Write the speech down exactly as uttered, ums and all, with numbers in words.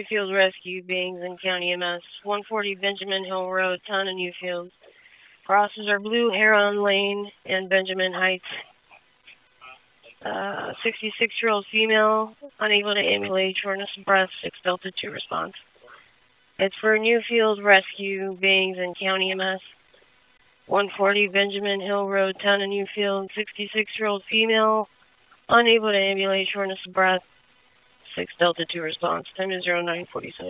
Newfield Rescue, Binghamton County, M S. one forty Benjamin Hill Road, Town of Newfield. Crosses are Blue Heron Lane and Benjamin Heights. Uh, sixty-six-year-old female, unable to ambulate, shortness of breath, six Delta two response. It's for Newfield Rescue, Binghamton County, M S. one forty Benjamin Hill Road, Town of Newfield. sixty-six-year-old female, unable to ambulate, shortness of breath, six Delta two response. Time is zero nine forty-seven.